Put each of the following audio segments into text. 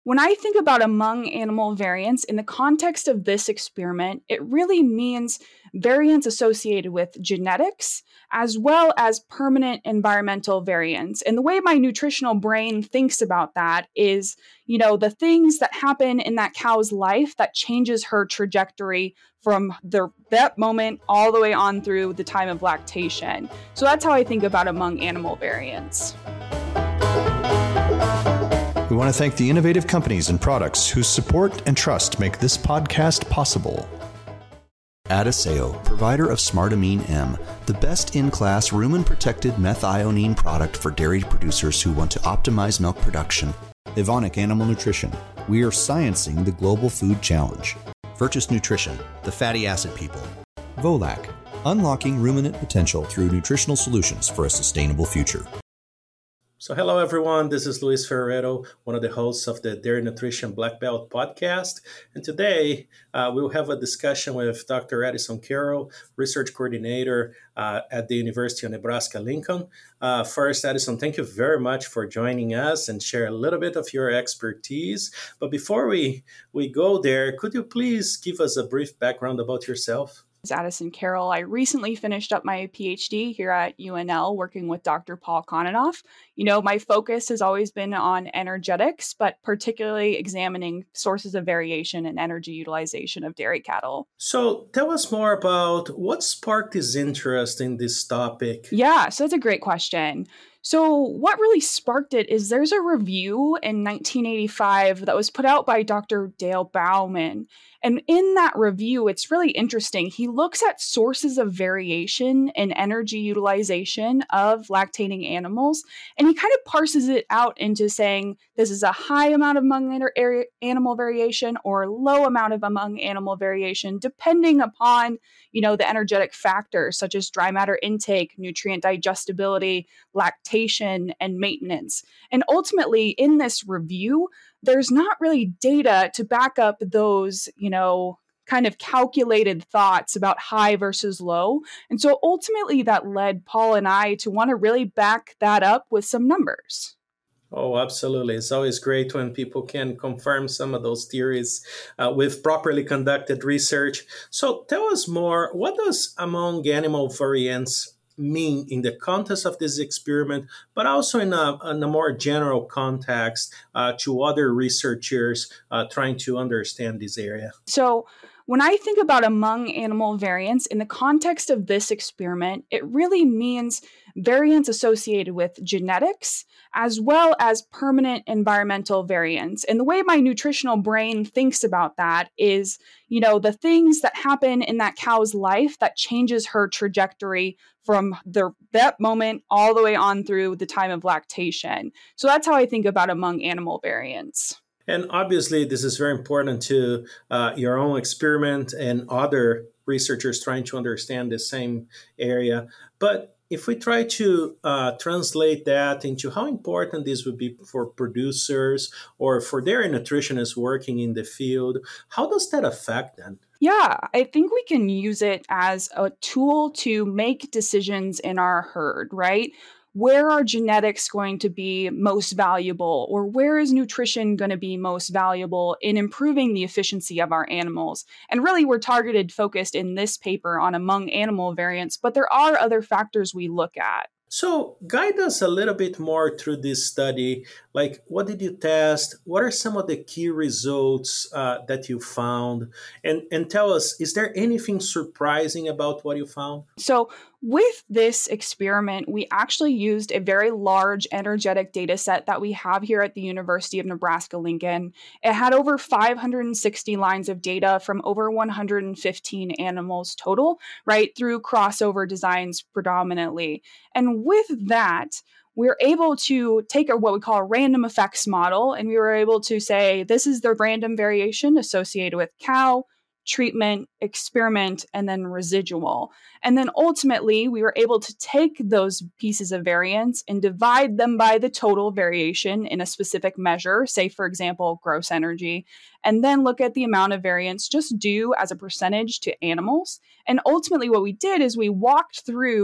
When I think about among animal variants in the context of this experiment, it really means variants associated with genetics as well as permanent environmental variants. And the way my nutritional brain thinks about that is, the things that happen in that cow's life that changes her trajectory from that moment all the way on through the time of lactation. So that's how I think about among animal variants. We want to thank the innovative companies and products whose support and trust make this podcast possible. Adisseo, provider of Smartamine M, the best-in-class rumen-protected methionine product for dairy producers who want to optimize milk production. Evonik Animal Nutrition, we are sciencing the global food challenge. Virtus Nutrition, the fatty acid people. Volac, unlocking ruminant potential through nutritional solutions for a sustainable future. So hello everyone, this is Luis Ferrero, one of the hosts of the Dairy Nutrition Black Belt podcast. And today we'll have a discussion with Dr. Addison Carroll, Research Coordinator at the University of Nebraska-Lincoln. First, Addison, thank you very much for joining us and share a little bit of your expertise. But before we go there, could you please give us a brief background about yourself? Addison Carroll. I recently finished up my PhD here at UNL working with Dr. Paul Koninoff. My focus has always been on energetics, but particularly examining sources of variation and energy utilization of dairy cattle. So tell us more about what sparked this interest in this topic. Yeah, so that's a great question. So what really sparked it is there's a review in 1985 that was put out by Dr. Dale Bauman. And in that review, it's really interesting. He looks at sources of variation in energy utilization of lactating animals, and he kind of parses it out into saying this is a high amount of among animal variation or low amount of among animal variation, depending upon, the energetic factors such as dry matter intake, nutrient digestibility, lactation, and maintenance. And ultimately, in this review, there's not really data to back up those, kind of calculated thoughts about high versus low. And so ultimately that led Paul and I to want to really back that up with some numbers. Oh, absolutely. It's always great when people can confirm some of those theories with properly conducted research. So tell us more, what does among animal variants mean in the context of this experiment, but also in a more general context to other researchers trying to understand this area? So when I think about among animal variants in the context of this experiment, it really means variants associated with genetics as well as permanent environmental variants. And the way my nutritional brain thinks about that is, the things that happen in that cow's life that changes her trajectory from that moment all the way on through the time of lactation. So that's how I think about among animal variants. And obviously, this is very important to your own experiment and other researchers trying to understand the same area. But if we try to translate that into how important this would be for producers or for dairy nutritionists working in the field, how does that affect them? Yeah, I think we can use it as a tool to make decisions in our herd, right? Where are genetics going to be most valuable, or where is nutrition going to be most valuable in improving the efficiency of our animals? And really, we're focused in this paper on among animal variants, but there are other factors we look at. So guide us a little bit more through this study. Like, what did you test? What are some of the key results that you found? And tell us, is there anything surprising about what you found? So with this experiment, we actually used a very large energetic data set that we have here at the University of Nebraska-Lincoln. It had over 560 lines of data from over 115 animals total, right, through crossover designs predominantly. And with that, we're able to take what we call a random effects model, and we were able to say, this is the random variation associated with cow, treatment, experiment, and then residual. And then ultimately, we were able to take those pieces of variance and divide them by the total variation in a specific measure, say, for example, gross energy, and then look at the amount of variance just due as a percentage to animals. And ultimately, what we did is we walked through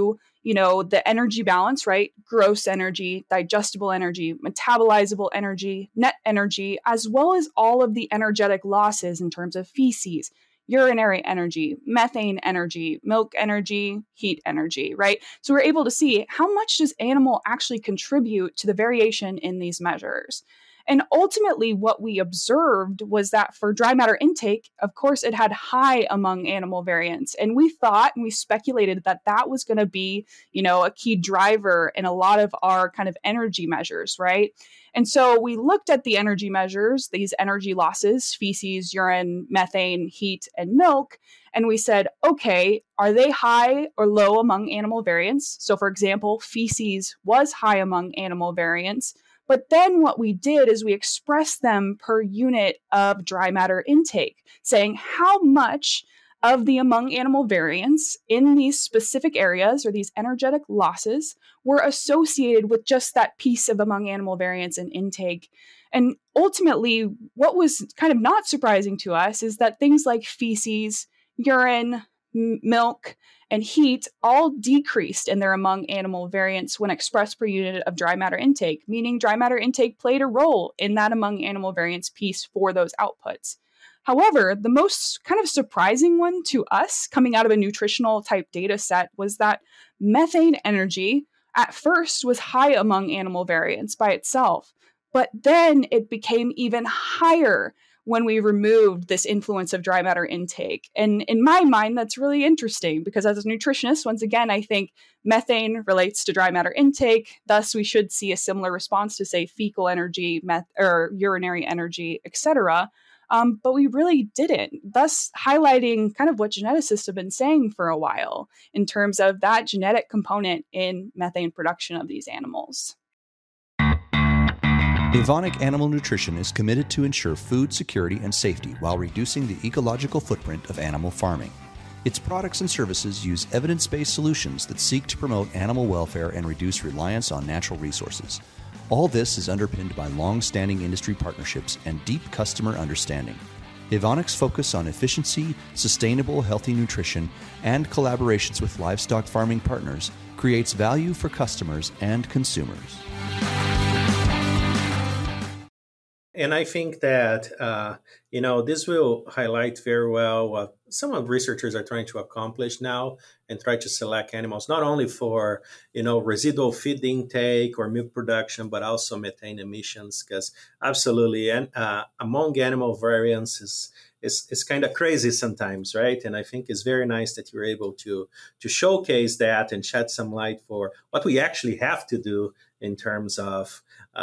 the energy balance, right? Gross energy, digestible energy, metabolizable energy, net energy, as well as all of the energetic losses in terms of feces, urinary energy, methane energy, milk energy, heat energy, right? So we're able to see how much does animal actually contribute to the variation in these measures. And ultimately, what we observed was that for dry matter intake, of course, it had high among animal variants. And we thought and we speculated that that was going to be, a key driver in a lot of our kind of energy measures, right? And so we looked at the energy measures, these energy losses, feces, urine, methane, heat, and milk. And we said, okay, are they high or low among animal variants? So for example, feces was high among animal variants. But then what we did is we expressed them per unit of dry matter intake, saying how much of the among animal variants in these specific areas or these energetic losses were associated with just that piece of among animal variants in intake. And ultimately, what was kind of not surprising to us is that things like feces, urine, milk, and heat all decreased in their among animal variants when expressed per unit of dry matter intake, meaning dry matter intake played a role in that among animal variants piece for those outputs. However, the most kind of surprising one to us coming out of a nutritional type data set was that methane energy at first was high among animal variants by itself, but then it became even higher when we removed this influence of dry matter intake. And in my mind, that's really interesting because as a nutritionist, once again, I think methane relates to dry matter intake. Thus, we should see a similar response to, say, fecal energy, or urinary energy, etc. But we really didn't, thus highlighting kind of what geneticists have been saying for a while in terms of that genetic component in methane production of these animals. Evonik Animal Nutrition is committed to ensure food security and safety while reducing the ecological footprint of animal farming. Its products and services use evidence-based solutions that seek to promote animal welfare and reduce reliance on natural resources. All this is underpinned by long-standing industry partnerships and deep customer understanding. Evonik's focus on efficiency, sustainable, healthy nutrition, and collaborations with livestock farming partners creates value for customers and consumers. And I think that, this will highlight very well what some of researchers are trying to accomplish now and try to select animals, not only for, residual feed intake or milk production, but also methane emissions, because absolutely, and among animal variants is kind of crazy sometimes, right? And I think it's very nice that you're able to showcase that and shed some light for what we actually have to do in terms of,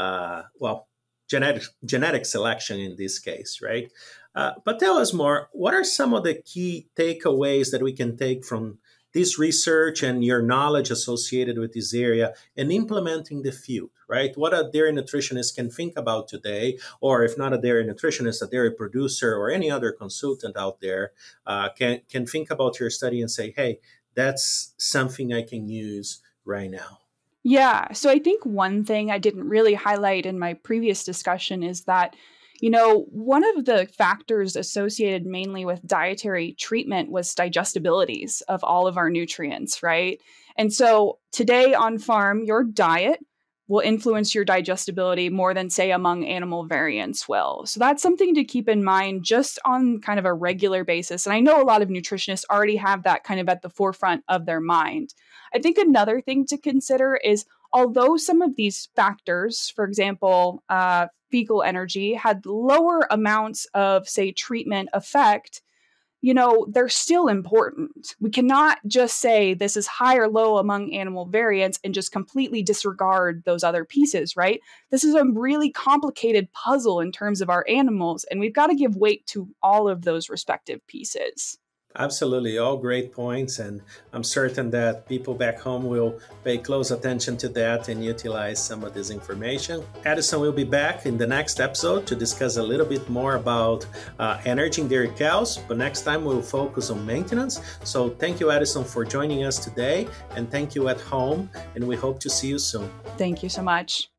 genetic selection in this case, right? But tell us more, what are some of the key takeaways that we can take from this research and your knowledge associated with this area and implementing the field, right? What a dairy nutritionist can think about today, or if not a dairy nutritionist, a dairy producer or any other consultant out there can think about your study and say, hey, that's something I can use right now. Yeah. So I think one thing I didn't really highlight in my previous discussion is that, one of the factors associated mainly with dietary treatment was digestibilities of all of our nutrients, right? And so today on farm, your diet will influence your digestibility more than, say, among animal variants will. So that's something to keep in mind just on kind of a regular basis. And I know a lot of nutritionists already have that kind of at the forefront of their mind. I think another thing to consider is although some of these factors, for example, fecal energy, had lower amounts of, say, treatment effect, they're still important. We cannot just say this is high or low among animal variants and just completely disregard those other pieces, right? This is a really complicated puzzle in terms of our animals, and we've got to give weight to all of those respective pieces. Absolutely. All great points. And I'm certain that people back home will pay close attention to that and utilize some of this information. Addison will be back in the next episode to discuss a little bit more about energy in dairy cows. But next time we'll focus on maintenance. So thank you, Addison, for joining us today. And thank you at home. And we hope to see you soon. Thank you so much.